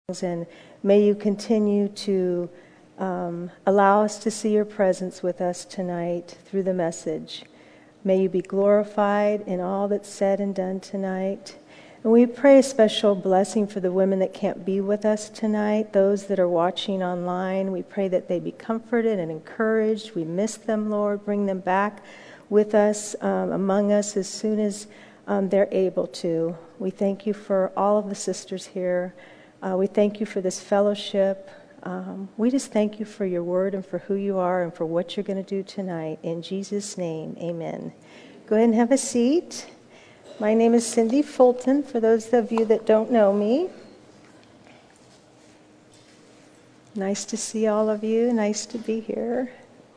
And may you continue to allow us to see your presence with us tonight through the message. May you be glorified in all that's said and done tonight. And we pray a special blessing for the women that can't be with us tonight, those that are watching online. We pray that they be comforted and encouraged. We miss them, Lord. Bring them back with us, among us, as soon as they're able to. We thank you for all of the sisters here. We thank you for this fellowship. We just thank you for your word and for who you are and for what you're going to do tonight. In Jesus' name, amen. Go ahead and have a seat. My name is Cindy Fulton, for those of you that don't know me. Nice to see all of you. Nice to be here.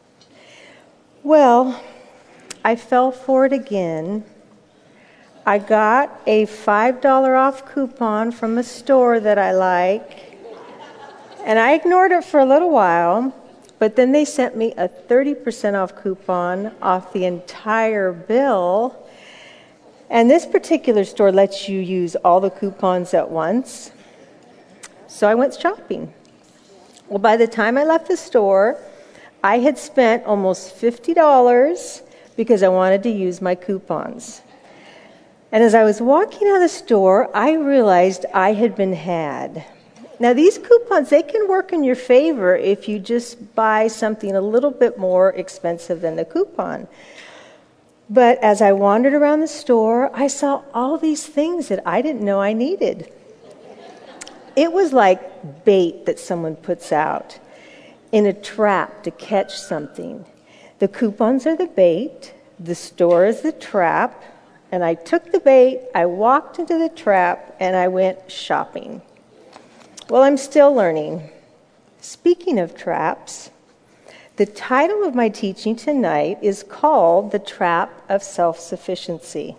Well, I fell for it again. I got a $5 off coupon from a store that I like, and I ignored it for a little while, but then they sent me a 30% off coupon off the entire bill, and this particular store lets you use all the coupons at once, so I went shopping. Well, by the time I left the store, I had spent almost $50 because I wanted to use my coupons. And as I was walking out of the store, I realized I had been had. Now, these coupons, they can work in your favor if you just buy something a little bit more expensive than the coupon. But as I wandered around the store, I saw all these things that I didn't know I needed. It was like bait that someone puts out in a trap to catch something. The coupons are the bait, the store is the trap, and I took the bait, I walked into the trap, and I went shopping. Well, I'm still learning. Speaking of traps, the title of my teaching tonight is called The Trap of Self-Sufficiency.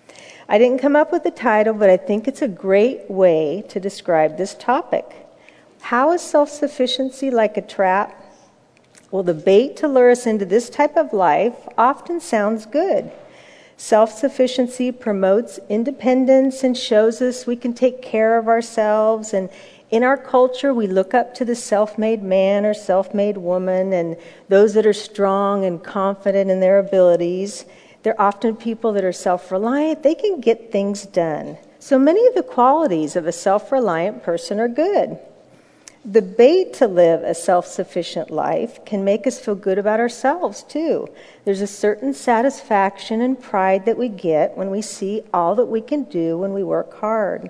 I didn't come up with the title, but I think it's a great way to describe this topic. How is self-sufficiency like a trap? Well, the bait to lure us into this type of life often sounds good. Self-sufficiency promotes independence and shows us we can take care of ourselves. And in our culture, we look up to the self-made man or self-made woman and those that are strong and confident in their abilities. They're often people that are self-reliant. They can get things done. So many of the qualities of a self-reliant person are good. The bait to live a self-sufficient life can make us feel good about ourselves, too. There's a certain satisfaction and pride that we get when we see all that we can do when we work hard.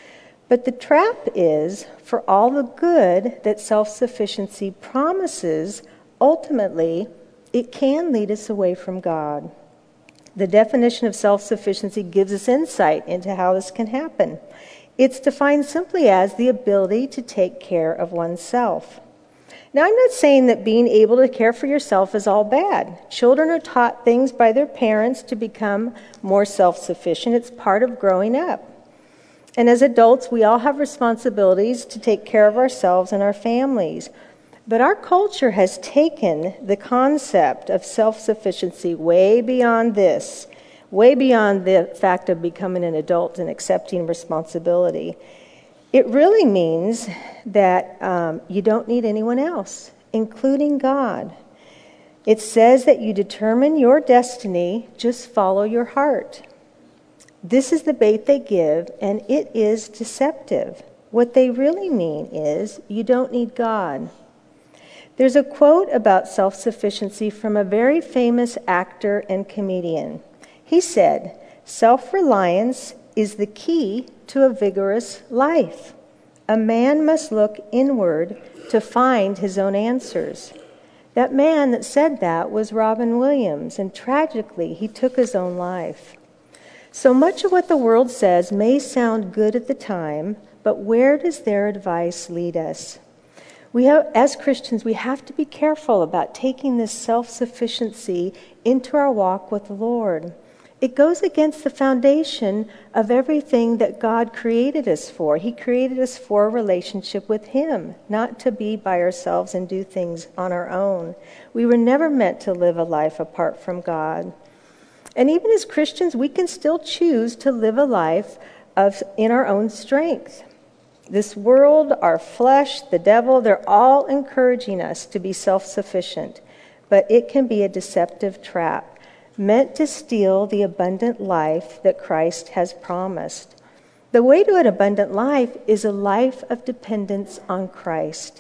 But the trap is, for all the good that self-sufficiency promises, ultimately, it can lead us away from God. The definition of self-sufficiency gives us insight into how this can happen. It's defined simply as the ability to take care of oneself. Now, I'm not saying that being able to care for yourself is all bad. Children are taught things by their parents to become more self-sufficient. It's part of growing up. And as adults, we all have responsibilities to take care of ourselves and our families. But our culture has taken the concept of self-sufficiency way beyond this. Way beyond the fact of becoming an adult and accepting responsibility. It really means that you don't need anyone else, including God. It says that you determine your destiny, just follow your heart. This is the bait they give, and it is deceptive. What they really mean is you don't need God. There's a quote about self-sufficiency from a very famous actor and comedian. He said, "Self-reliance is the key to a vigorous life. A man must look inward to find his own answers." That man that said that was Robin Williams, and tragically, he took his own life. So much of what the world says may sound good at the time, but where does their advice lead us? As Christians, we have to be careful about taking this self-sufficiency into our walk with the Lord. It goes against the foundation of everything that God created us for. He created us for a relationship with Him, not to be by ourselves and do things on our own. We were never meant to live a life apart from God. And even as Christians, we can still choose to live a life in our own strength. This world, our flesh, the devil, they're all encouraging us to be self-sufficient, but it can be a deceptive trap meant to steal the abundant life that Christ has promised. The way to an abundant life is a life of dependence on Christ.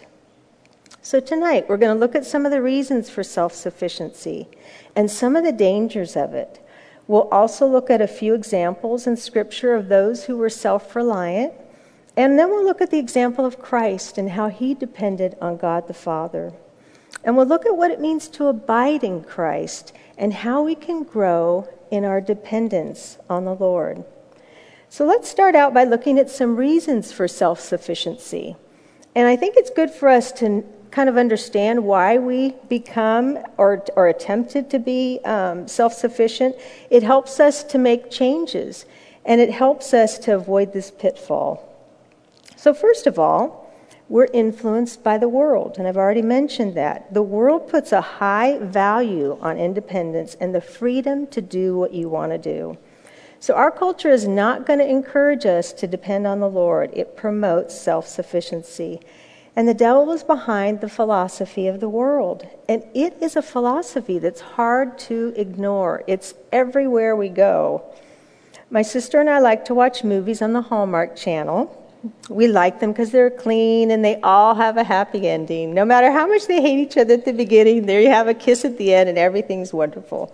So tonight, we're going to look at some of the reasons for self-sufficiency and some of the dangers of it. We'll also look at a few examples in Scripture of those who were self-reliant, and then we'll look at the example of Christ and how he depended on God the Father. And we'll look at what it means to abide in Christ and how we can grow in our dependence on the Lord. So let's start out by looking at some reasons for self-sufficiency. And I think it's good for us to kind of understand why we become or attempted to be self-sufficient. It helps us to make changes, and it helps us to avoid this pitfall. So first of all, we're influenced by the world, and I've already mentioned that. The world puts a high value on independence and the freedom to do what you want to do. So our culture is not going to encourage us to depend on the Lord. It promotes self-sufficiency. And the devil is behind the philosophy of the world. And it is a philosophy that's hard to ignore. It's everywhere we go. My sister and I like to watch movies on the Hallmark Channel. We like them because they're clean and they all have a happy ending. No matter how much they hate each other at the beginning, there you have a kiss at the end and everything's wonderful.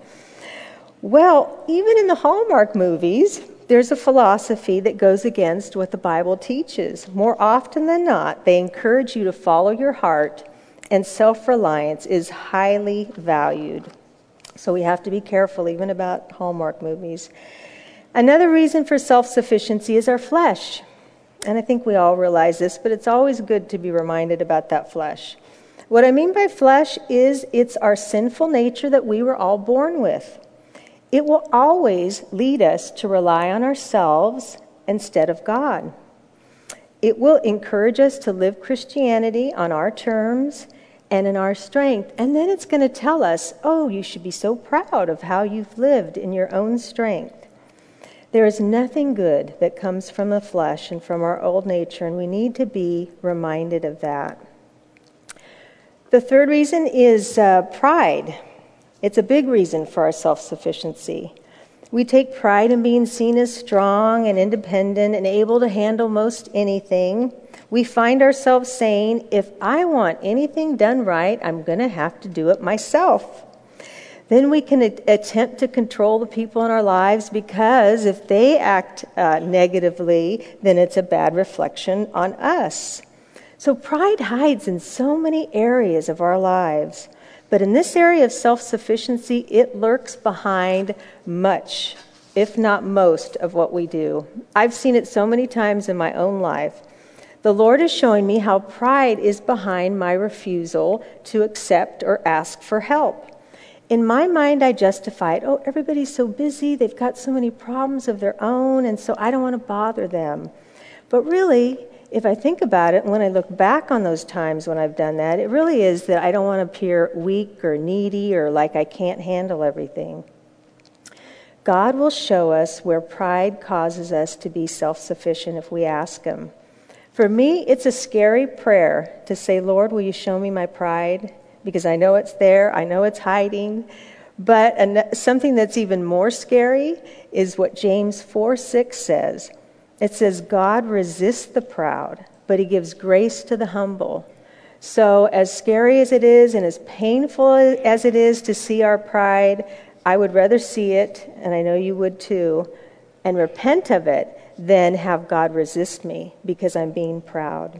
Well, even in the Hallmark movies, there's a philosophy that goes against what the Bible teaches. More often than not, they encourage you to follow your heart, and self-reliance is highly valued. So we have to be careful even about Hallmark movies. Another reason for self-sufficiency is our flesh. And I think we all realize this, but it's always good to be reminded about that flesh. What I mean by flesh is it's our sinful nature that we were all born with. It will always lead us to rely on ourselves instead of God. It will encourage us to live Christianity on our terms and in our strength. And then it's going to tell us, oh, you should be so proud of how you've lived in your own strength. There is nothing good that comes from the flesh and from our old nature, and we need to be reminded of that. The third reason is pride. It's a big reason for our self-sufficiency. We take pride in being seen as strong and independent and able to handle most anything. We find ourselves saying, if I want anything done right, I'm going to have to do it myself. Then we can attempt to control the people in our lives because if they act negatively, then it's a bad reflection on us. So pride hides in so many areas of our lives. But in this area of self-sufficiency, it lurks behind much, if not most, of what we do. I've seen it so many times in my own life. The Lord is showing me how pride is behind my refusal to accept or ask for help. In my mind, I justified, oh, everybody's so busy, they've got so many problems of their own, and so I don't want to bother them. But really, if I think about it, and when I look back on those times when I've done that, it really is that I don't want to appear weak or needy or like I can't handle everything. God will show us where pride causes us to be self-sufficient if we ask Him. For me, it's a scary prayer to say, Lord, will you show me my pride? Because I know it's there, I know it's hiding. But something that's even more scary is what James 4:6 says. It says, God resists the proud, but He gives grace to the humble. So as scary as it is and as painful as it is to see our pride, I would rather see it, and I know you would too, and repent of it than have God resist me because I'm being proud.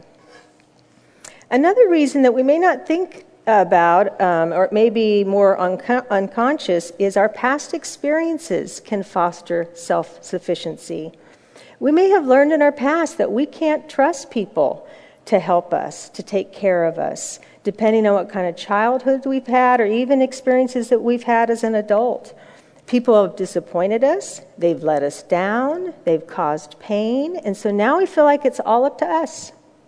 Another reason that we may not think about, or maybe more unconscious, is our past experiences can foster self-sufficiency. We may have learned in our past that we can't trust people to help us, to take care of us, depending on what kind of childhood we've had or even experiences that we've had as an adult. People have disappointed us, they've let us down, they've caused pain, and so now we feel like it's all up to us.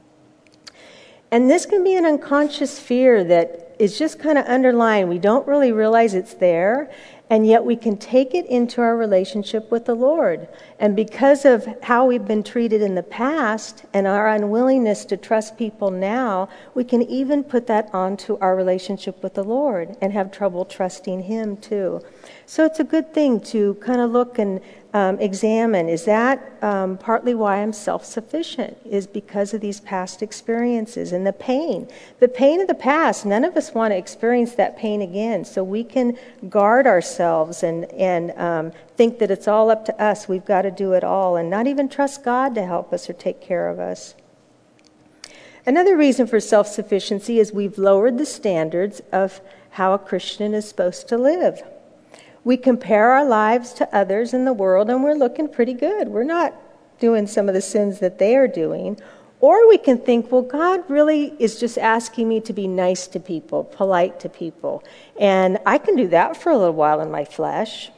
And this can be an unconscious fear that is just kind of underlying. We don't really realize it's there, And yet we can take it into our relationship with the Lord. And because of how we've been treated in the past and our unwillingness to trust people now, we can even put that onto our relationship with the Lord and have trouble trusting Him too. So it's a good thing to kind of look and examine, is that partly why I'm self-sufficient, is because of these past experiences and the pain. The pain of the past, none of us want to experience that pain again. So we can guard ourselves and think that it's all up to us. We've got to do it all and not even trust God to help us or take care of us. Another reason for self-sufficiency is we've lowered the standards of how a Christian is supposed to live. We compare our lives to others in the world, and we're looking pretty good. We're not doing some of the sins that they are doing. Or we can think, well, God really is just asking me to be nice to people, polite to people. And I can do that for a little while in my flesh.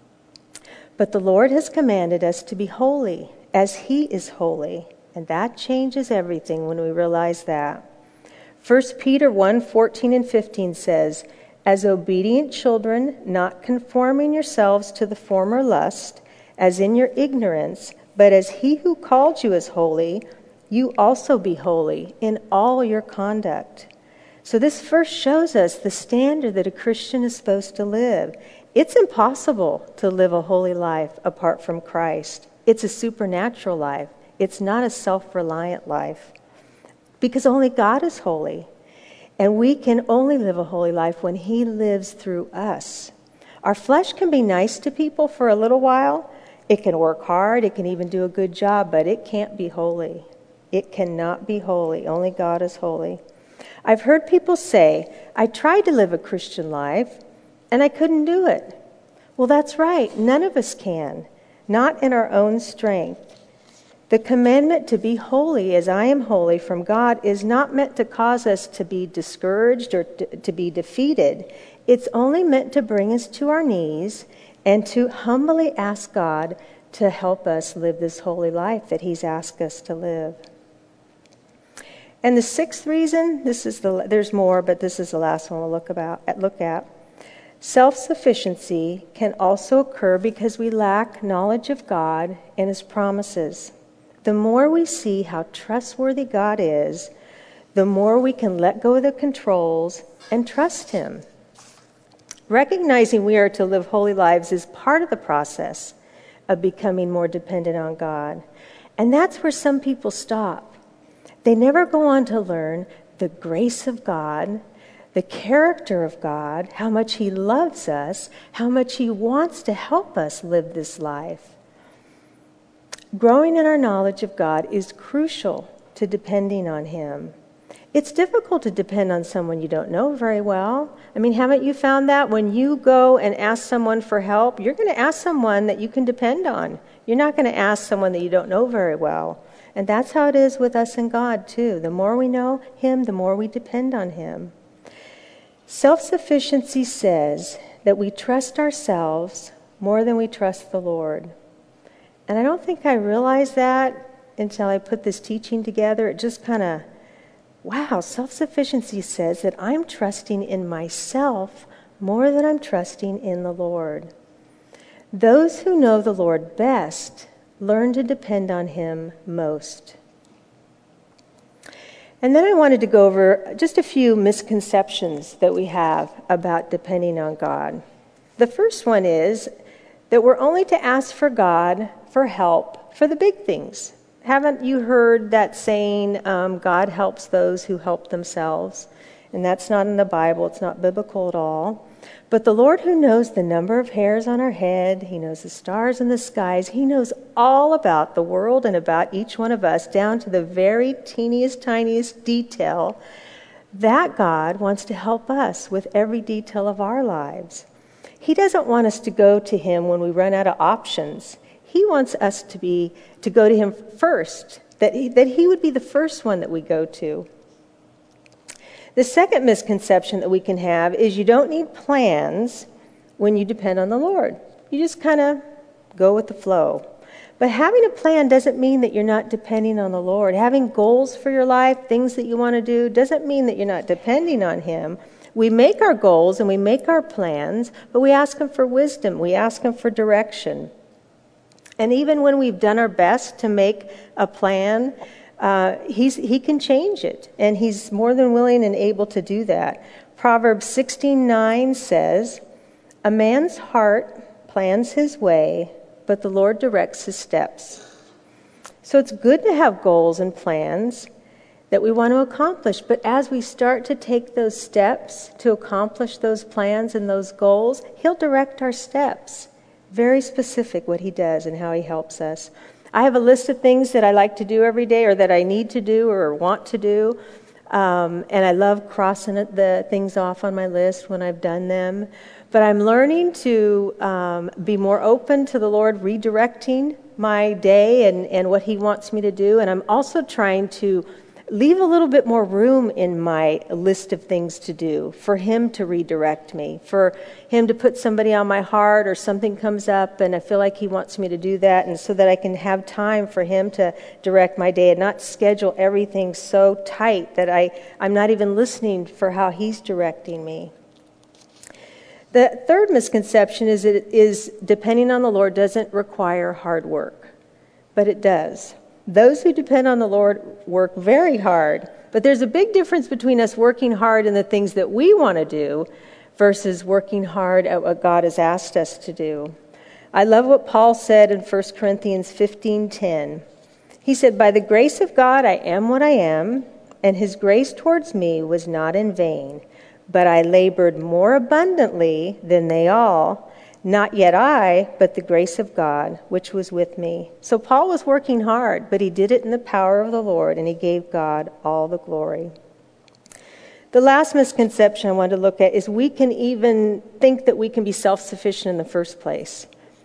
But the Lord has commanded us to be holy as He is holy. And that changes everything when we realize that. 1 Peter 1:14 and 15 says, "As obedient children, not conforming yourselves to the former lust, as in your ignorance, but as He who called you is holy, you also be holy in all your conduct." So this first shows us the standard that a Christian is supposed to live. It's impossible to live a holy life apart from Christ. It's a supernatural life. It's not a self-reliant life, because only God is holy. And we can only live a holy life when He lives through us. Our flesh can be nice to people for a little while. It can work hard. It can even do a good job, but it can't be holy. It cannot be holy. Only God is holy. I've heard people say, I tried to live a Christian life, and I couldn't do it. Well, that's right. None of us can. Not in our own strength. The commandment to be holy as I am holy from God is not meant to cause us to be discouraged or to be defeated. It's only meant to bring us to our knees and to humbly ask God to help us live this holy life that He's asked us to live. And the sixth reason, there's more, but this is the last one we'll look at. Self-sufficiency can also occur because we lack knowledge of God and His promises. The more we see how trustworthy God is, the more we can let go of the controls and trust Him. Recognizing we are to live holy lives is part of the process of becoming more dependent on God. And that's where some people stop. They never go on to learn the grace of God, the character of God, how much He loves us, how much He wants to help us live this life. Growing in our knowledge of God is crucial to depending on Him. It's difficult to depend on someone you don't know very well. I mean, haven't you found that when you go and ask someone for help, you're going to ask someone that you can depend on. You're not going to ask someone that you don't know very well. And that's how it is with us and God, too. The more we know Him, the more we depend on Him. Self-sufficiency says that we trust ourselves more than we trust the Lord. And I don't think I realized that until I put this teaching together. It just kind of, wow, self-sufficiency says that I'm trusting in myself more than I'm trusting in the Lord. Those who know the Lord best learn to depend on Him most. And then I wanted to go over just a few misconceptions that we have about depending on God. The first one is that we're only to ask for God for help for the big things. Haven't you heard that saying, God helps those who help themselves? And that's not in the Bible. It's not biblical at all. But the Lord, who knows the number of hairs on our head, He knows the stars in the skies, He knows all about the world and about each one of us, down to the very teeniest, tiniest detail. That God wants to help us with every detail of our lives. He doesn't want us to go to Him when we run out of options. He wants us to go to Him first, that He would be the first one that we go to. The second misconception that we can have is you don't need plans when you depend on the Lord. You just kind of go with the flow. But having a plan doesn't mean that you're not depending on the Lord. Having goals for your life, things that you want to do, doesn't mean that you're not depending on Him. We make our goals and we make our plans, but we ask him for wisdom. We ask him for direction. And even when we've done our best to make a plan, he can change it, and he's more than willing and able to do that. Proverbs 16:9 says, "A man's heart plans his way, but the Lord directs his steps." So it's good to have goals and plans that we want to accomplish, but as we start to take those steps to accomplish those plans and those goals, he'll direct our steps. Very specific what he does and how he helps us. I have a list of things that I like to do every day, or that I need to do or want to do. And I love crossing the things off on my list when I've done them. But I'm learning to be more open to the Lord redirecting my day and what he wants me to do. And I'm also trying to leave a little bit more room in my list of things to do for him to redirect me, for him to put somebody on my heart, or something comes up and I feel like he wants me to do that, and so that I can have time for him to direct my day and not schedule everything so tight that I'm not even listening for how he's directing me. The third misconception is depending on the Lord doesn't require hard work, but it does. Those who depend on the Lord work very hard, but there's a big difference between us working hard in the things that we want to do versus working hard at what God has asked us to do. I love what Paul said in 1 Corinthians 15:10. He said, "By the grace of God I am what I am, and his grace towards me was not in vain, but I labored more abundantly than they all. Not yet I, but the grace of God, which was with me." So Paul was working hard, but he did it in the power of the Lord, and he gave God all the glory. The last misconception I wanted to look at is we can even think that we can be self-sufficient in the first place.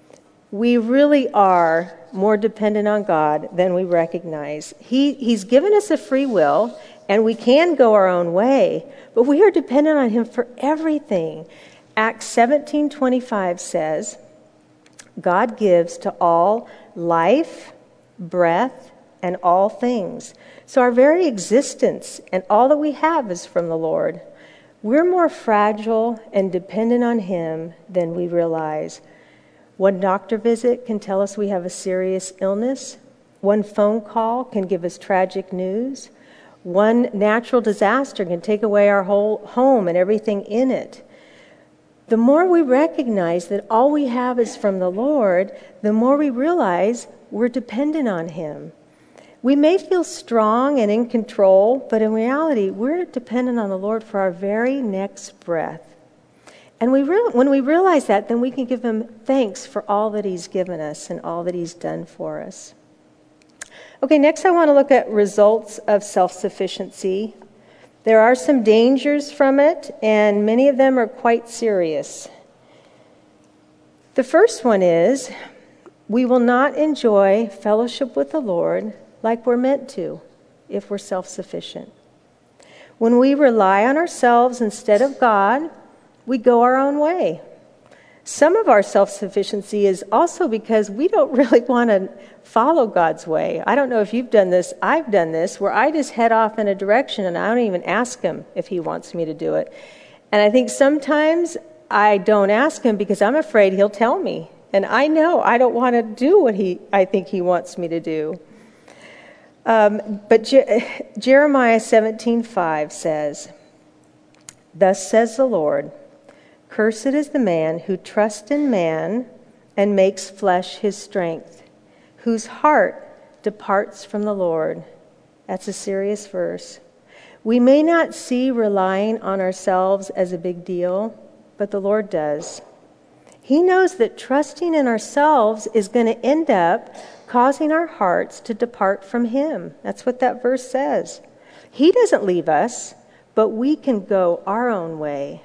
We really are more dependent on God than we recognize. He's given us a free will, and we can go our own way, but we are dependent on him for everything. Acts 17:25 says, "God gives to all life, breath, and all things." So our very existence and all that we have is from the Lord. We're more fragile and dependent on him than we realize. One doctor visit can tell us we have a serious illness. One phone call can give us tragic news. One natural disaster can take away our whole home and everything in it. The more we recognize that all we have is from the Lord, the more we realize we're dependent on him. We may feel strong and in control, but in reality, we're dependent on the Lord for our very next breath. And when we realize that, then we can give him thanks for all that he's given us and all that he's done for us. Okay, next I want to look at results of self-sufficiency. There are some dangers from it, and many of them are quite serious. The first one is we will not enjoy fellowship with the Lord like we're meant to if we're self-sufficient. When we rely on ourselves instead of God, we go our own way. Some of our self-sufficiency is also because we don't really want to follow God's way. I don't know if you've done this. I've done this where I just head off in a direction and I don't even ask him if he wants me to do it. And I think sometimes I don't ask him because I'm afraid he'll tell me. And I know I don't want to do what I think he wants me to do. But Jeremiah 17:5 says, "Thus says the Lord, cursed is the man who trusts in man and makes flesh his strength, whose heart departs from the Lord." That's a serious verse. We may not see relying on ourselves as a big deal, but the Lord does. He knows that trusting in ourselves is going to end up causing our hearts to depart from him. That's what that verse says. He doesn't leave us, but we can go our own way.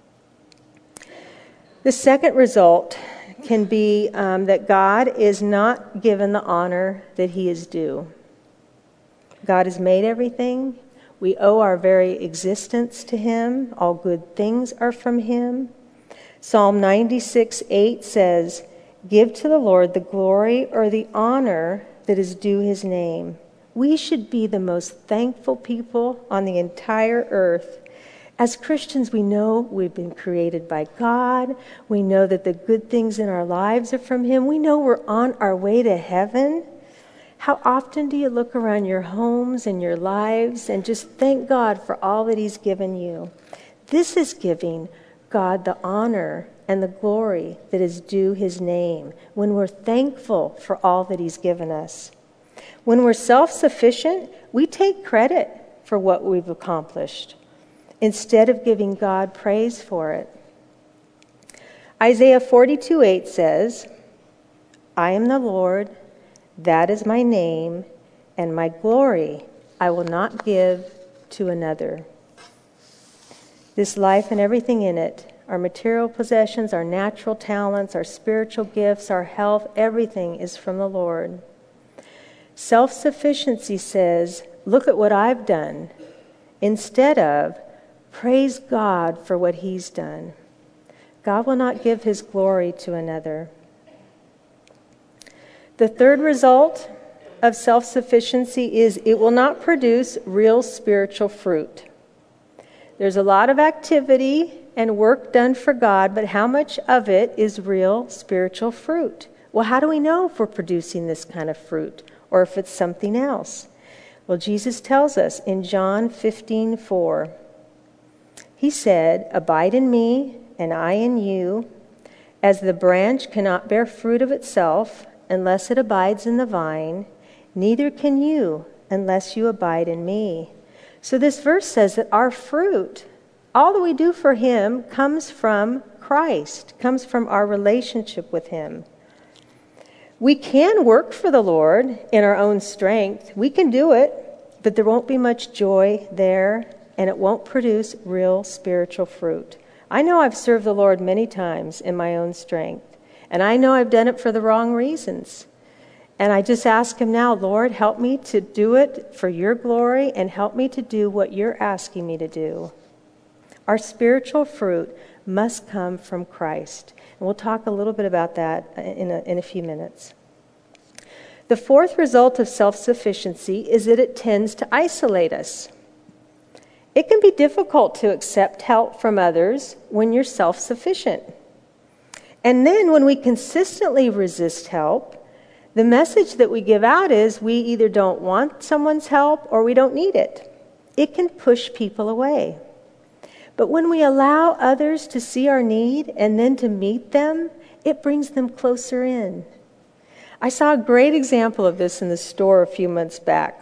The second result can be that God is not given the honor that he is due. God has made everything. We owe our very existence to him. All good things are from him. Psalm 96:8 says, "Give to the Lord the glory or the honor that is due his name." We should be the most thankful people on the entire earth. As Christians, we know we've been created by God. We know that the good things in our lives are from Him. We know we're on our way to heaven. How often do you look around your homes and your lives and just thank God for all that He's given you? This is giving God the honor and the glory that is due His name, when we're thankful for all that He's given us. When we're self-sufficient, we take credit for what we've accomplished instead of giving God praise for it. Isaiah 42:8 says, I am the Lord, that is my name, and my glory I will not give to another. This life and everything in it, our material possessions, our natural talents, our spiritual gifts, our health, everything is from the Lord. Self-sufficiency says, look at what I've done, instead of praise God for what He's done. God will not give His glory to another. The third result of self-sufficiency is it will not produce real spiritual fruit. There's a lot of activity and work done for God, but how much of it is real spiritual fruit? Well, how do we know if we're producing this kind of fruit or if it's something else? Well, Jesus tells us in John 15:4. He said, abide in me and I in you, as the branch cannot bear fruit of itself unless it abides in the vine, neither can you unless you abide in me. So this verse says that our fruit, all that we do for Him, comes from Christ, comes from our relationship with Him. We can work for the Lord in our own strength. We can do it, but there won't be much joy there, and it won't produce real spiritual fruit. I know I've served the Lord many times in my own strength, and I know I've done it for the wrong reasons. And I just ask Him now, Lord, help me to do it for your glory and help me to do what you're asking me to do. Our spiritual fruit must come from Christ. And we'll talk a little bit about that in a few minutes. The fourth result of self-sufficiency is that it tends to isolate us. It can be difficult to accept help from others when you're self-sufficient. And then when we consistently resist help, the message that we give out is we either don't want someone's help or we don't need it. It can push people away. But when we allow others to see our need and then to meet them, it brings them closer in. I saw a great example of this in the store a few months back.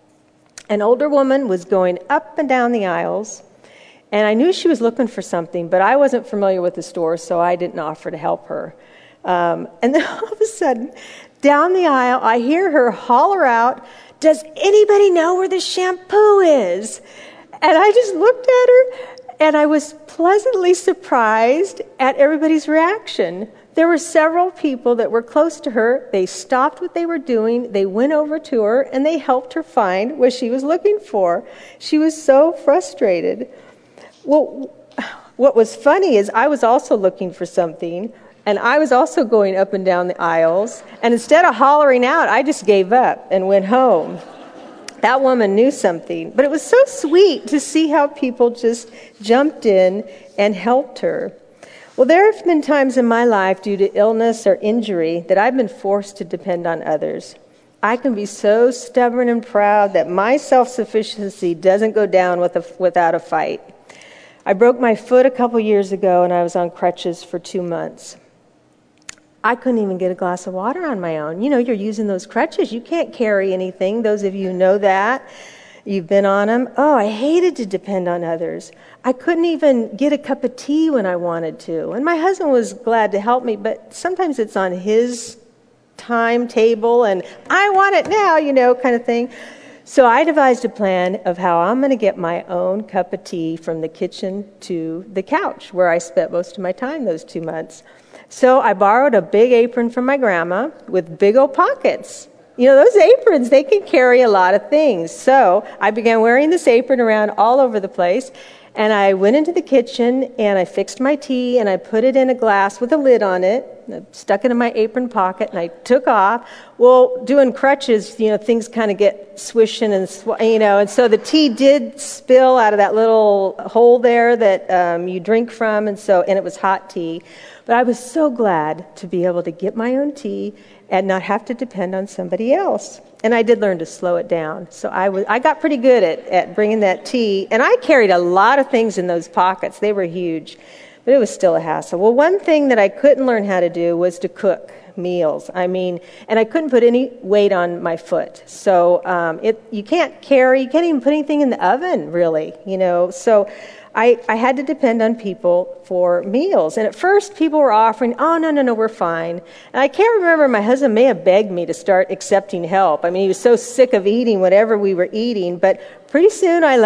An older woman was going up and down the aisles, and I knew she was looking for something, but I wasn't familiar with the store, so I didn't offer to help her. And then all of a sudden, down the aisle, I hear her holler out, does anybody know where the shampoo is? And I just looked at her, and I was pleasantly surprised at everybody's reaction. There were several people that were close to her. They stopped what they were doing. They went over to her, and they helped her find what she was looking for. She was so frustrated. Well, what was funny is I was also looking for something, and I was also going up and down the aisles. And instead of hollering out, I just gave up and went home. That woman knew something. But it was so sweet to see how people just jumped in and helped her. Well, there have been times in my life due to illness or injury that I've been forced to depend on others. I can be so stubborn and proud that my self-sufficiency doesn't go down without a fight. I broke my foot a couple years ago, and I was on crutches for 2 months. I couldn't even get a glass of water on my own. You know, you're using those crutches. You can't carry anything. Those of you who know that. You've been on them. Oh, I hated to depend on others. I couldn't even get a cup of tea when I wanted to. And my husband was glad to help me, but sometimes it's on his timetable, and I want it now, you know, kind of thing. So I devised a plan of how I'm going to get my own cup of tea from the kitchen to the couch, where I spent most of my time those 2 months. So I borrowed a big apron from my grandma with big old pockets. Those aprons, they can carry a lot of things. So I began wearing this apron around all over the place. And I went into the kitchen and I fixed my tea and I put it in a glass with a lid on it. I stuck it in my apron pocket and I took off. Well, doing crutches, things kind of get swishing and and so the tea did spill out of that little hole there that you drink from, and it was hot tea. But I was so glad to be able to get my own tea and not have to depend on somebody else. And I did learn to slow it down. So I got pretty good at bringing that tea. And I carried a lot of things in those pockets. They were huge. But it was still a hassle. Well, one thing that I couldn't learn how to do was to cook meals. And I couldn't put any weight on my foot. So you can't even put anything in the oven, really. So I had to depend on people for meals. And at first, people were offering, oh, no, we're fine. And I can't remember, my husband may have begged me to start accepting help. He was so sick of eating whatever we were eating. But pretty soon, I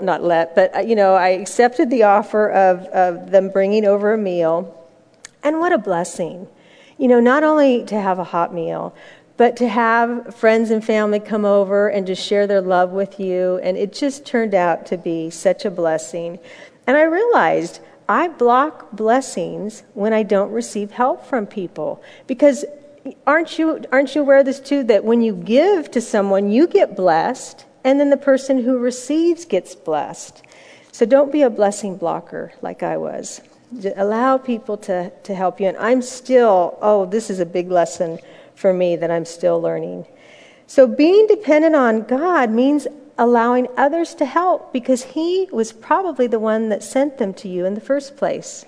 accepted the offer of them bringing over a meal. And what a blessing. Not only to have a hot meal, but to have friends and family come over and just share their love with you. And it just turned out to be such a blessing. And I realized I block blessings when I don't receive help from people. Because aren't you aware of this too, that when you give to someone, you get blessed, and then the person who receives gets blessed. So don't be a blessing blocker like I was. Allow people to help you. And I'm still, this is a big lesson for me that I'm still learning. So being dependent on God means allowing others to help, because He was probably the one that sent them to you in the first place.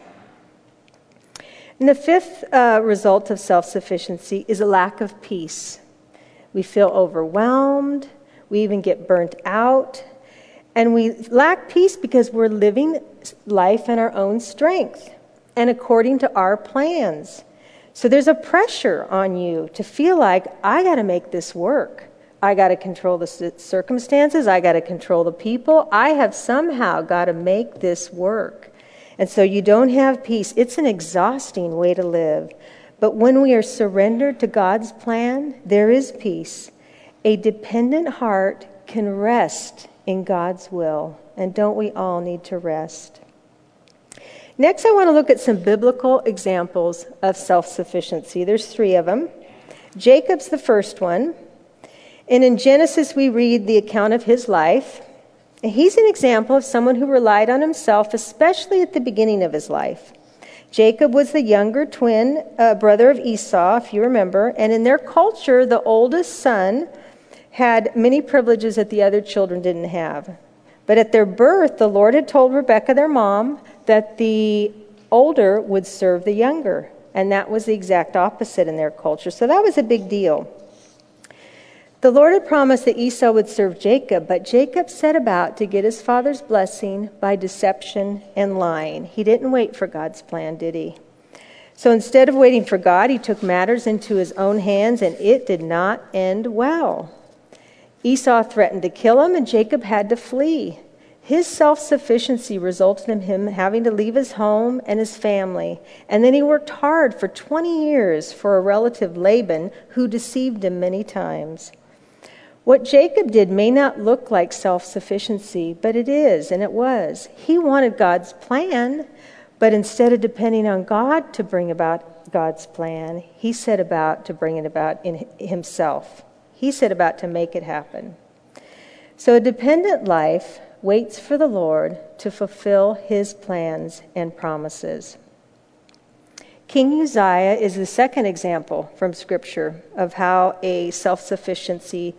And the fifth result of self-sufficiency is a lack of peace. We feel overwhelmed. We even get burnt out. And we lack peace because we're living life in our own strength and according to our plans. So there's a pressure on you to feel like, I got to make this work. I got to control the circumstances. I got to control the people. I have somehow got to make this work. And so you don't have peace. It's an exhausting way to live. But when we are surrendered to God's plan, there is peace. A dependent heart can rest in God's will. And don't we all need to rest? Next, I want to look at some biblical examples of self-sufficiency. There's 3 of them. Jacob's the first one. And in Genesis, we read the account of his life. And he's an example of someone who relied on himself, especially at the beginning of his life. Jacob was the younger twin brother of Esau, if you remember. And in their culture, the oldest son had many privileges that the other children didn't have. But at their birth, the Lord had told Rebekah, their mom, that the older would serve the younger. And that was the exact opposite in their culture. So that was a big deal. The Lord had promised that Esau would serve Jacob, but Jacob set about to get his father's blessing by deception and lying. He didn't wait for God's plan, did he? So instead of waiting for God, he took matters into his own hands, and it did not end well. Esau threatened to kill him, and Jacob had to flee. His self-sufficiency resulted in him having to leave his home and his family. And then he worked hard for 20 years for a relative, Laban, who deceived him many times. What Jacob did may not look like self-sufficiency, but it is, and it was. He wanted God's plan, but instead of depending on God to bring about God's plan, he set about to bring it about in himself. He set about to make it happen. So a dependent life waits for the Lord to fulfill his plans and promises. King Uzziah is the second example from Scripture of how a self-sufficient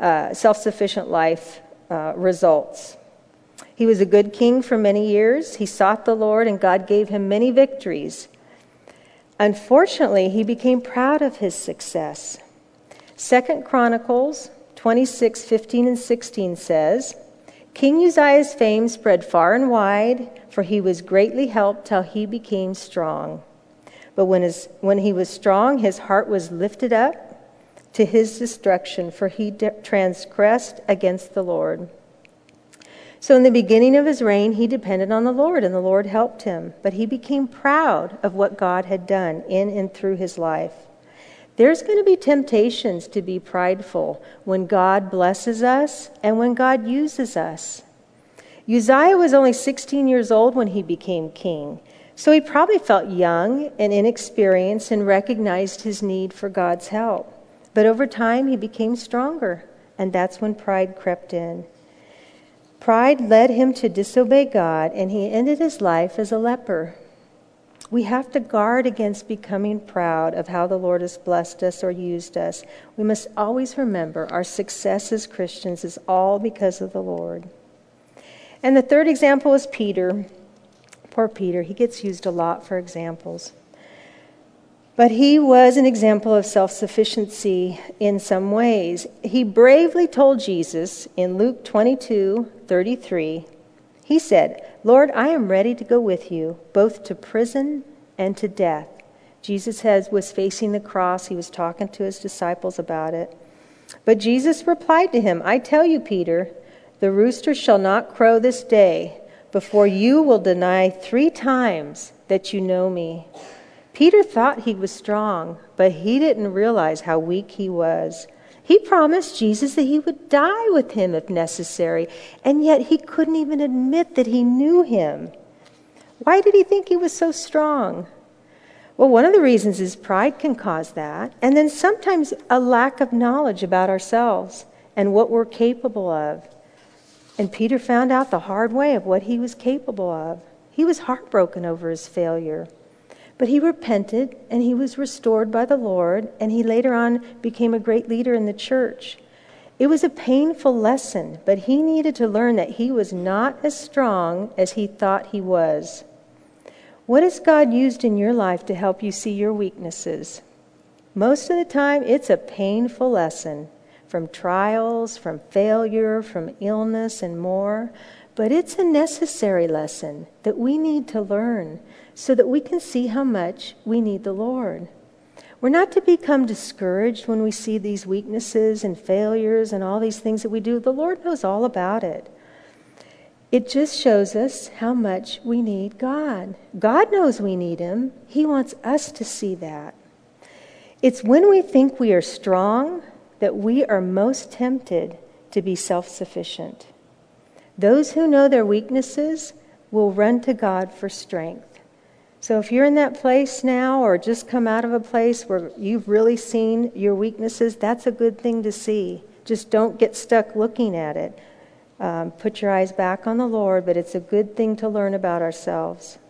life results. He was a good king for many years. He sought the Lord, and God gave him many victories. Unfortunately, he became proud of his success. 2 Chronicles 26:15 and 16 says, King Uzziah's fame spread far and wide, for he was greatly helped till he became strong. But when he was strong, his heart was lifted up to his destruction, for he transgressed against the Lord. So in the beginning of his reign, he depended on the Lord, and the Lord helped him. But he became proud of what God had done in and through his life. There's going to be temptations to be prideful when God blesses us and when God uses us. Uzziah was only 16 years old when he became king, so he probably felt young and inexperienced and recognized his need for God's help. But over time, he became stronger, and that's when pride crept in. Pride led him to disobey God, and he ended his life as a leper. We have to guard against becoming proud of how the Lord has blessed us or used us. We must always remember our success as Christians is all because of the Lord. And the third example is Peter. Poor Peter, he gets used a lot for examples. But he was an example of self-sufficiency in some ways. He bravely told Jesus in Luke 22:33, he said, "Lord, I am ready to go with you, both to prison and to death." Jesus was facing the cross. He was talking to his disciples about it. But Jesus replied to him, "I tell you, Peter, the rooster shall not crow this day before you will deny 3 times that you know me." Peter thought he was strong, but he didn't realize how weak he was. He promised Jesus that he would die with him if necessary, and yet he couldn't even admit that he knew him. Why did he think he was so strong? Well, one of the reasons is pride can cause that, and then sometimes a lack of knowledge about ourselves and what we're capable of. And Peter found out the hard way of what he was capable of. He was heartbroken over his failure. But he repented, and he was restored by the Lord, and he later on became a great leader in the church. It was a painful lesson, but he needed to learn that he was not as strong as he thought he was. What has God used in your life to help you see your weaknesses? Most of the time, it's a painful lesson, from trials, from failure, from illness, and more. But it's a necessary lesson that we need to learn so that we can see how much we need the Lord. We're not to become discouraged when we see these weaknesses and failures and all these things that we do. The Lord knows all about it. It just shows us how much we need God. God knows we need Him. He wants us to see that. It's when we think we are strong that we are most tempted to be self-sufficient. Those who know their weaknesses will run to God for strength. So if you're in that place now or just come out of a place where you've really seen your weaknesses, that's a good thing to see. Just don't get stuck looking at it. Put your eyes back on the Lord, but it's a good thing to learn about ourselves.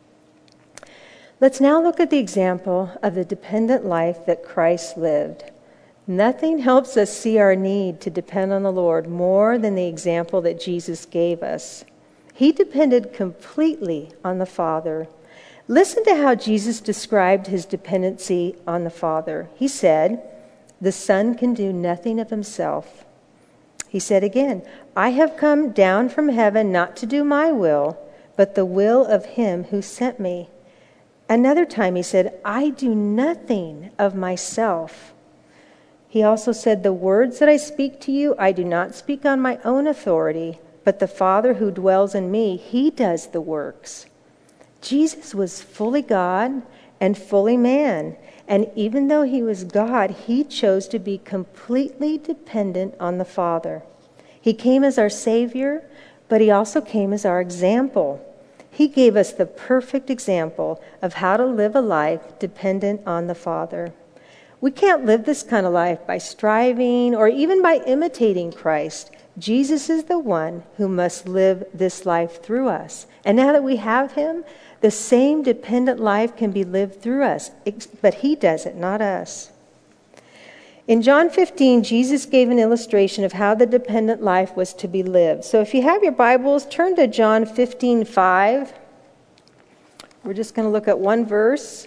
Let's now look at the example of the dependent life that Christ lived. Nothing helps us see our need to depend on the Lord more than the example that Jesus gave us. He depended completely on the Father. Listen to how Jesus described his dependency on the Father. He said, "The Son can do nothing of himself." He said again, "I have come down from heaven not to do my will, but the will of him who sent me." Another time he said, "I do nothing of myself." He also said, "The words that I speak to you, I do not speak on my own authority, but the Father who dwells in me, he does the works." Jesus was fully God and fully man. And even though he was God, he chose to be completely dependent on the Father. He came as our Savior, but he also came as our example. He gave us the perfect example of how to live a life dependent on the Father. We can't live this kind of life by striving or even by imitating Christ. Jesus is the one who must live this life through us. And now that we have him, the same dependent life can be lived through us, but he does it, not us. In John 15, Jesus gave an illustration of how the dependent life was to be lived. So if you have your Bibles, turn to John 15:5. We're just going to look at one verse.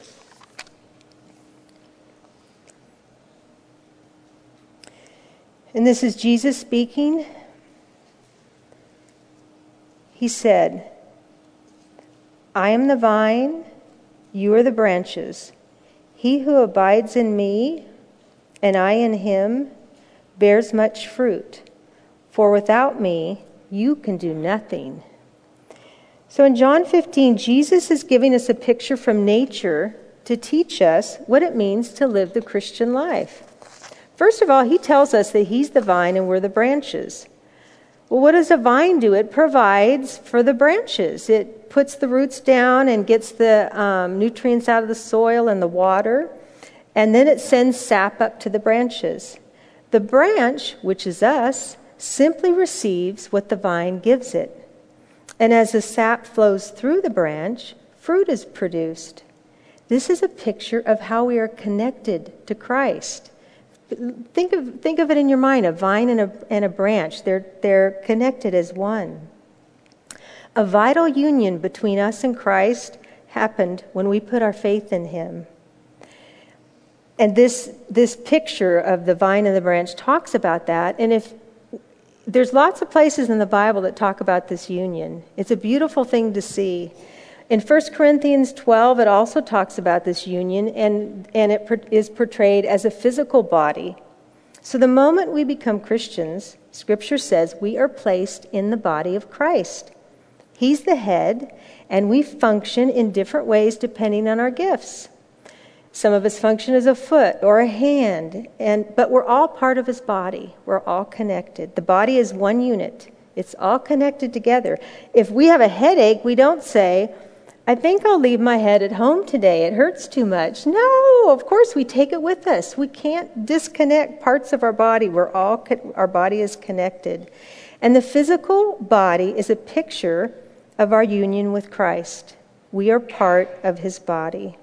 And this is Jesus speaking. He said, "I am the vine, you are the branches. He who abides in me, and I in him, bears much fruit. For without me, you can do nothing." So in John 15, Jesus is giving us a picture from nature to teach us what it means to live the Christian life. First of all, he tells us that he's the vine and we're the branches. Well, what does a vine do? It provides for the branches. It puts the roots down and gets the nutrients out of the soil and the water, and then it sends sap up to the branches. The branch, which is us, simply receives what the vine gives it. And as the sap flows through the branch, fruit is produced. This is a picture of how we are connected to Christ. Think of it in your mind, a vine and a branch. They're connected as one. A vital union between us and Christ happened when we put our faith in him. And this picture of the vine and the branch talks about that. And if there's lots of places in the Bible that talk about this union. It's a beautiful thing to see. In 1 Corinthians 12, it also talks about this union, and it is portrayed as a physical body. So the moment we become Christians, Scripture says we are placed in the body of Christ. He's the head, and we function in different ways depending on our gifts. Some of us function as a foot or a hand, but we're all part of his body. We're all connected. The body is one unit. It's all connected together. If we have a headache, we don't say, I think I'll leave my head at home today. It hurts too much. No, of course we take it with us. We can't disconnect parts of our body. Our body is connected. And the physical body is a picture of our union with Christ. We are part of his body.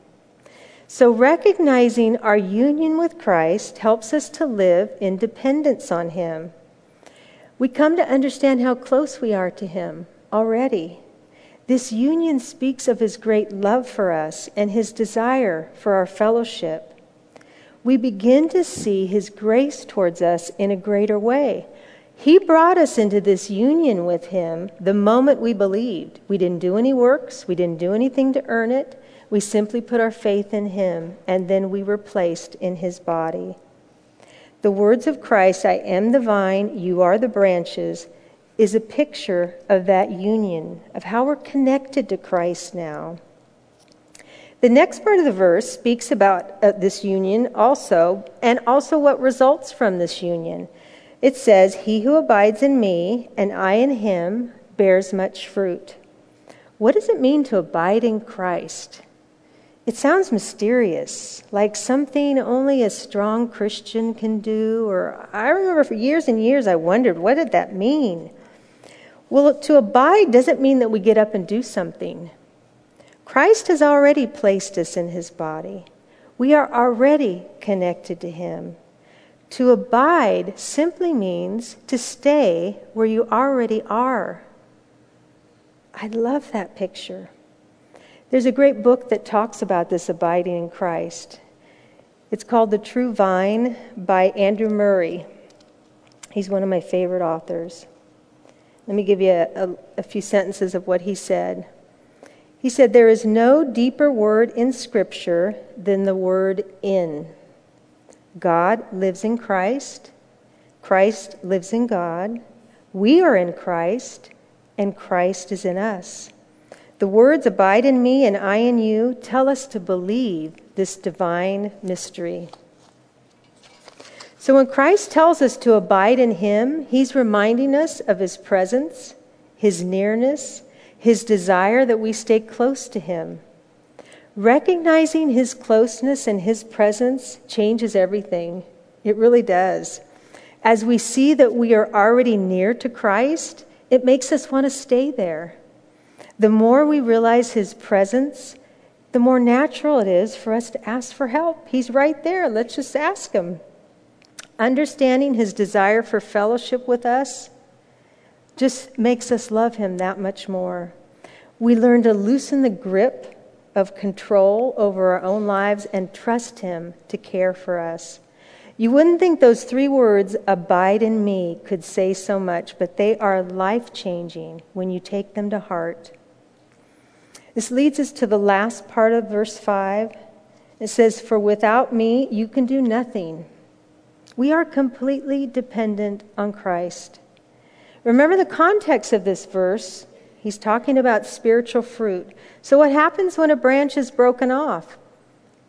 So recognizing our union with Christ helps us to live in dependence on him. We come to understand how close we are to him already. This union speaks of his great love for us and his desire for our fellowship. We begin to see his grace towards us in a greater way. He brought us into this union with him the moment we believed. We didn't do any works. We didn't do anything to earn it. We simply put our faith in him, and then we were placed in his body. The words of Christ, I am the vine, you are the branches, is a picture of that union, of how we're connected to Christ now. The next part of the verse speaks about this union also, and also what results from this union. It says, he who abides in me, and I in him, bears much fruit. What does it mean to abide in Christ? It sounds mysterious, like something only a strong Christian can do. Or I remember for years and years I wondered, what did that mean? Well, to abide doesn't mean that we get up and do something. Christ has already placed us in his body. We are already connected to him. To abide simply means to stay where you already are. I love that picture. There's a great book that talks about this abiding in Christ. It's called The True Vine by Andrew Murray. He's one of my favorite authors. Let me give you a few sentences of what he said. He said, there is no deeper word in Scripture than the word in. God lives in Christ. Christ lives in God. We are in Christ, and Christ is in us. The words abide in me and I in you tell us to believe this divine mystery. So when Christ tells us to abide in him, he's reminding us of his presence, his nearness, his desire that we stay close to him. Recognizing his closeness and his presence changes everything. It really does. As we see that we are already near to Christ, it makes us want to stay there. The more we realize his presence, the more natural it is for us to ask for help. He's right there. Let's just ask him. Understanding his desire for fellowship with us just makes us love him that much more. We learn to loosen the grip of control over our own lives and trust him to care for us. You wouldn't think those 3 words, abide in me, could say so much, but they are life-changing when you take them to heart. This leads us to the last part of verse 5. It says, for without me, you can do nothing. We are completely dependent on Christ. Remember the context of this verse. He's talking about spiritual fruit. So what happens when a branch is broken off?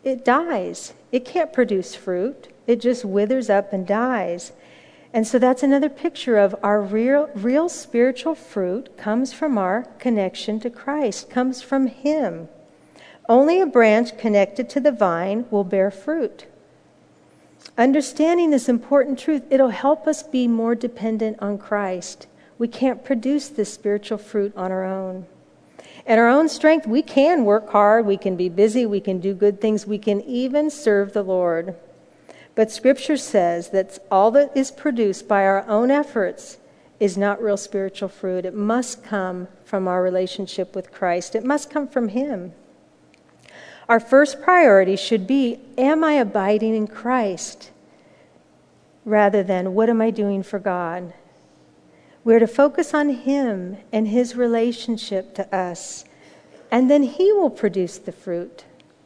it dies. It can't produce fruit. It just withers up and dies. And so that's another picture of our real spiritual fruit comes from our connection to Christ, comes from Him. Only a branch connected to the vine will bear fruit. Understanding this important truth, it'll help us be more dependent on Christ. We can't produce this spiritual fruit on our own. In our own strength, we can work hard, we can be busy, we can do good things, we can even serve the Lord. But Scripture says that all that is produced by our own efforts is not real spiritual fruit. It must come from our relationship with Christ. It must come from Him. Our first priority should be, am I abiding in Christ? Rather than, what am I doing for God? We're to focus on Him and His relationship to us, and then He will produce the fruit.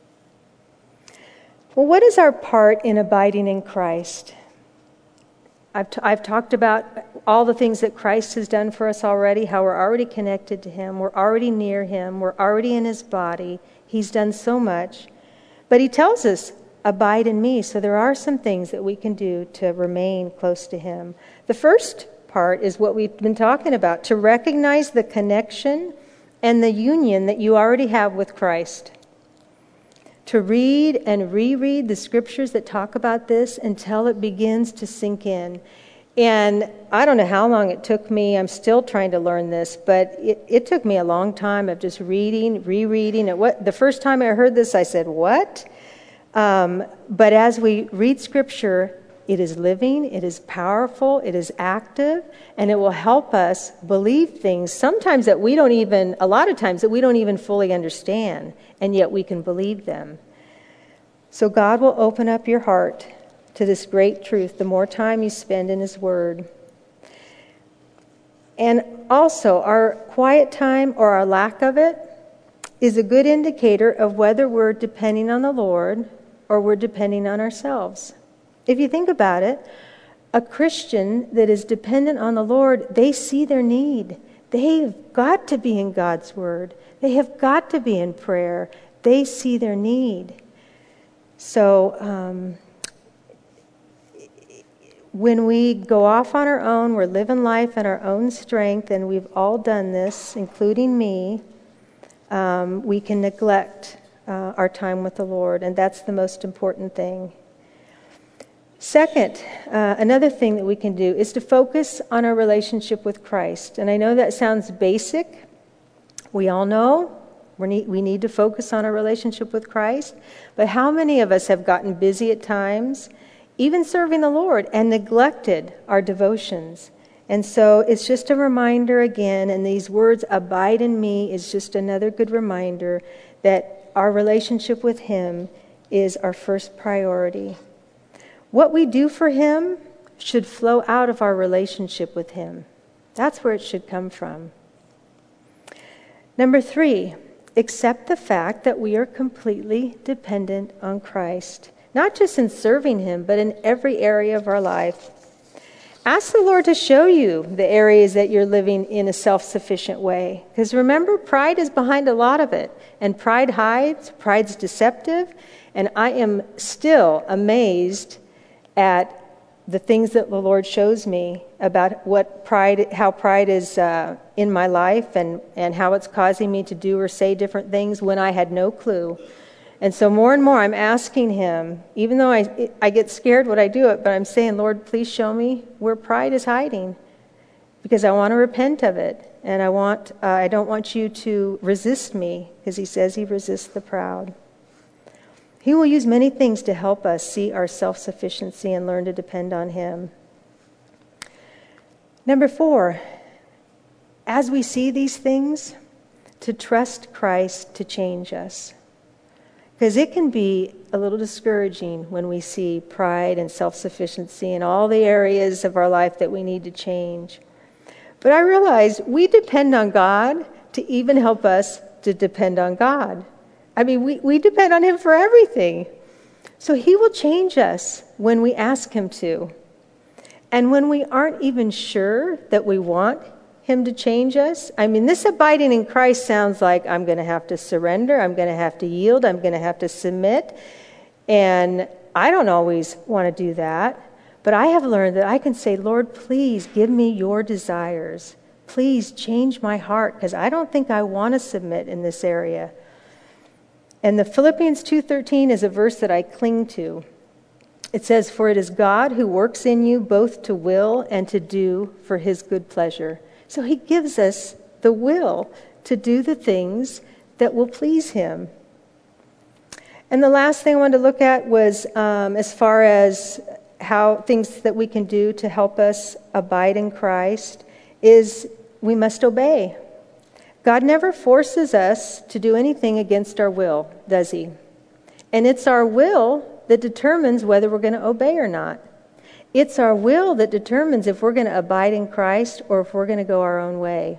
Well, what is our part in abiding in Christ? I've talked about all the things that Christ has done for us already, how we're already connected to Him, we're already near Him, we're already in His body. He's done so much. But He tells us, abide in me. So there are some things that we can do to remain close to Him. The first part is what we've been talking about, to recognize the connection and the union that you already have with Christ. To read and reread the Scriptures that talk about this until it begins to sink in. And I don't know how long it took me. I'm still trying to learn this, but it took me a long time of just reading, rereading. The first time I heard this, I said, what? But as we read Scripture, it is living, it is powerful, it is active, and it will help us believe things a lot of times that we don't even fully understand, and yet we can believe them. So God will open up your heart to this great truth the more time you spend in His Word. And also, our quiet time or our lack of it is a good indicator of whether we're depending on the Lord or we're depending on ourselves. If you think about it, a Christian that is dependent on the Lord, they see their need. They've got to be in God's Word. They have got to be in prayer. They see their need. So, when we go off on our own, we're living life in our own strength, and we've all done this, including me, we can neglect our time with the Lord, and that's the most important thing. Second, another thing that we can do is to focus on our relationship with Christ. And I know that sounds basic. We all know we need to focus on our relationship with Christ. But how many of us have gotten busy at times, even serving the Lord, and neglected our devotions? And so it's just a reminder again, and these words, abide in me, is just another good reminder that our relationship with Him is our first priority. What we do for Him should flow out of our relationship with Him. That's where it should come from. Number 3, accept the fact that we are completely dependent on Christ. Not just in serving Him, but in every area of our life. Ask the Lord to show you the areas that you're living in a self-sufficient way. Because remember, pride is behind a lot of it. And pride hides, pride's deceptive. And I am still amazed at the things that the Lord shows me about how pride is in my life and how it's causing me to do or say different things when I had no clue. And so more and more I'm asking Him, even though I get scared when I do it, but I'm saying, Lord, please show me where pride is hiding, because I want to repent of it. And I don't want you to resist me, because He says He resists the proud. He will use many things to help us see our self-sufficiency and learn to depend on Him. Number 4, as we see these things, to trust Christ to change us. Because it can be a little discouraging when we see pride and self-sufficiency in all the areas of our life that we need to change. But I realize we depend on God to even help us to depend on God. I mean, we depend on Him for everything. So He will change us when we ask Him to. And when we aren't even sure that we want Him to change us, I mean, this abiding in Christ sounds like I'm going to have to surrender, I'm going to have to yield, I'm going to have to submit. And I don't always want to do that, but I have learned that I can say, Lord, please give me your desires. Please change my heart, because I don't think I want to submit in this area. And the Philippians 2:13 is a verse that I cling to. It says, for it is God who works in you both to will and to do for his good pleasure. So he gives us the will to do the things that will please him. And the last thing I wanted to look at was as far as how things that we can do to help us abide in Christ is we must obey. God never forces us to do anything against our will, does he? And it's our will that determines whether we're going to obey or not. It's our will that determines if we're going to abide in Christ or if we're going to go our own way.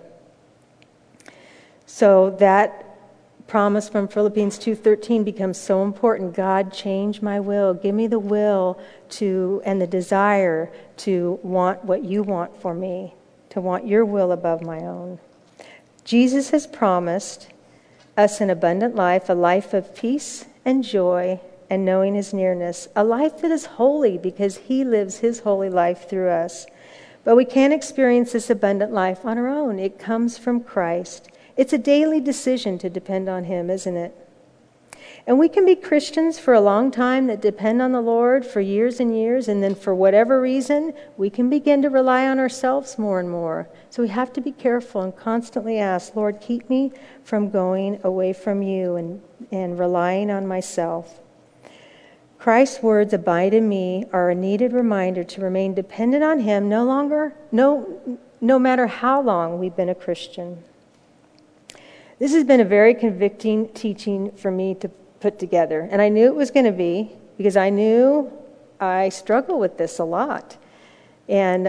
So that promise from Philippians 2:13 becomes so important. God, change my will. Give me the will to and the desire to want what you want for me, to want your will above my own. Jesus has promised us an abundant life, a life of peace and joy and knowing his nearness, a life that is holy because he lives his holy life through us. But we can't experience this abundant life on our own. It comes from Christ. It's a daily decision to depend on him, isn't it? And we can be Christians for a long time that depend on the Lord for years and years, and then for whatever reason, we can begin to rely on ourselves more and more. So we have to be careful and constantly ask, Lord, keep me from going away from you and relying on myself. Christ's words, abide in me, are a needed reminder to remain dependent on him no matter how long we've been a Christian. This has been a very convicting teaching for me to put together. And I knew it was going to be, because I knew I struggle with this a lot. And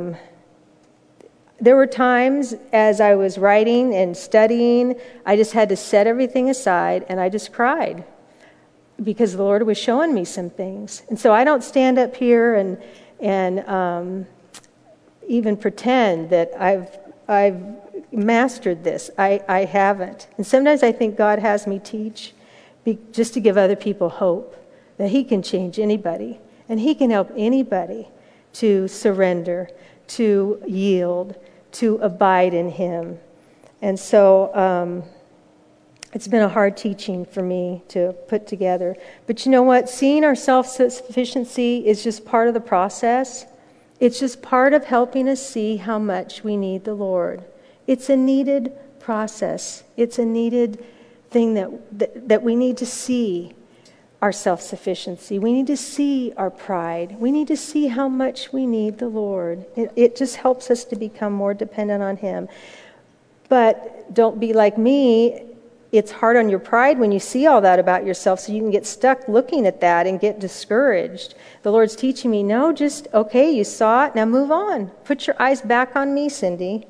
there were times as I was writing and studying, I just had to set everything aside and I just cried because the Lord was showing me some things. And so I don't stand up here and even pretend that I've mastered this. I haven't. And sometimes I think God has me teach just to give other people hope that he can change anybody and he can help anybody to surrender, to yield, to abide in him. And so it's been a hard teaching for me to put together. But you know what? Seeing our self-sufficiency is just part of the process. It's just part of helping us see how much we need the Lord. It's a needed process. It's a needed thing that we need to see our self-sufficiency. We need to see our pride. We need to see how much we need the Lord. It just helps us to become more dependent on him. But don't be like me. It's hard on your pride when you see all that about yourself, so you can get stuck looking at that and get discouraged. The Lord's teaching me, no, just, okay, you saw it, now move on. Put your eyes back on me, Cindy.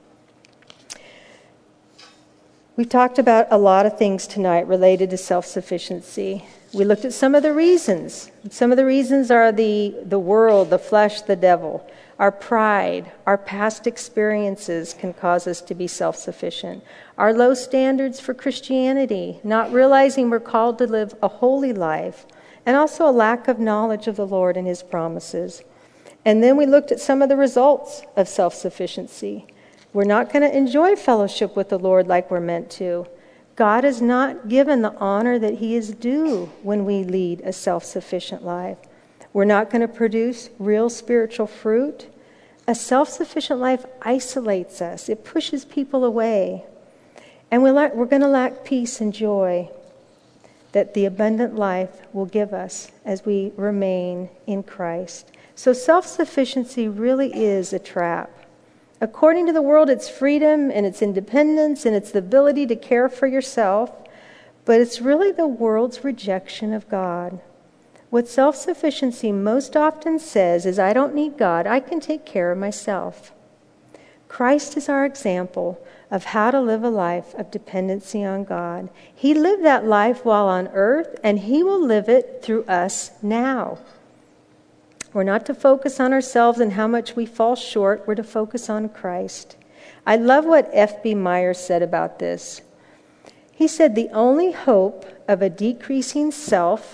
We've talked about a lot of things tonight related to self-sufficiency. We looked at some of the reasons. Some of the reasons are the world, the flesh, the devil. Our pride, our past experiences can cause us to be self-sufficient. Our low standards for Christianity, not realizing we're called to live a holy life, and also a lack of knowledge of the Lord and his promises. And then we looked at some of the results of self-sufficiency. We're not going to enjoy fellowship with the Lord like we're meant to. God is not given the honor that he is due when we lead a self-sufficient life. We're not going to produce real spiritual fruit. A self-sufficient life isolates us. It pushes people away. And we're going to lack peace and joy that the abundant life will give us as we remain in Christ. So self-sufficiency really is a trap. According to the world, it's freedom and it's independence and it's the ability to care for yourself, but it's really the world's rejection of God. What self-sufficiency most often says is, I don't need God, I can take care of myself. Christ is our example of how to live a life of dependency on God. He lived that life while on earth, and he will live it through us now. We're not to focus on ourselves and how much we fall short. We're to focus on Christ. I love what F.B. Myers said about this. He said, the only hope of a decreasing self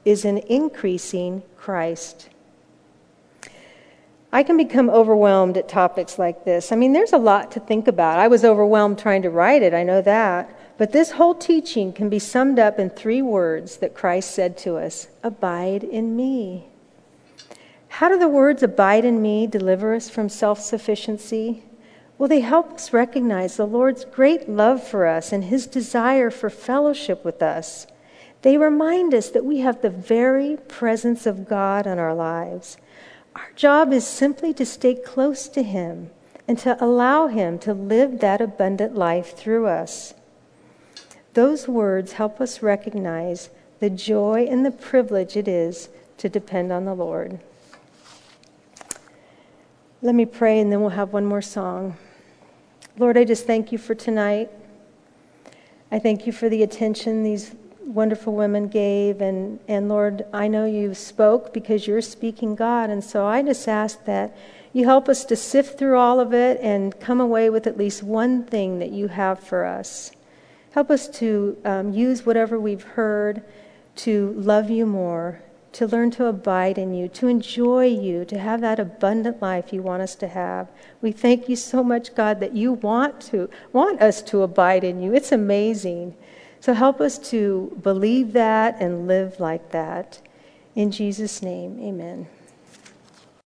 is an increasing Christ. I can become overwhelmed at topics like this. I mean, there's a lot to think about. I was overwhelmed trying to write it, I know that. But this whole teaching can be summed up in 3 words that Christ said to us: abide in me. How do the words abide in me deliver us from self-sufficiency? Well, they help us recognize the Lord's great love for us and his desire for fellowship with us. They remind us that we have the very presence of God in our lives. Our job is simply to stay close to him and to allow him to live that abundant life through us. Those words help us recognize the joy and the privilege it is to depend on the Lord. Let me pray, and then we'll have one more song. Lord, I just thank you for tonight. I thank you for the attention these wonderful women gave, and Lord, I know you spoke because you're speaking, God, and so I just ask that you help us to sift through all of it and come away with at least one thing that you have for us. Help us to use whatever we've heard to love you more, to learn to abide in you, to enjoy you, to have that abundant life you want us to have. We thank you so much, God, that you want us to abide in you. It's amazing. So help us to believe that and live like that. In Jesus' name, amen.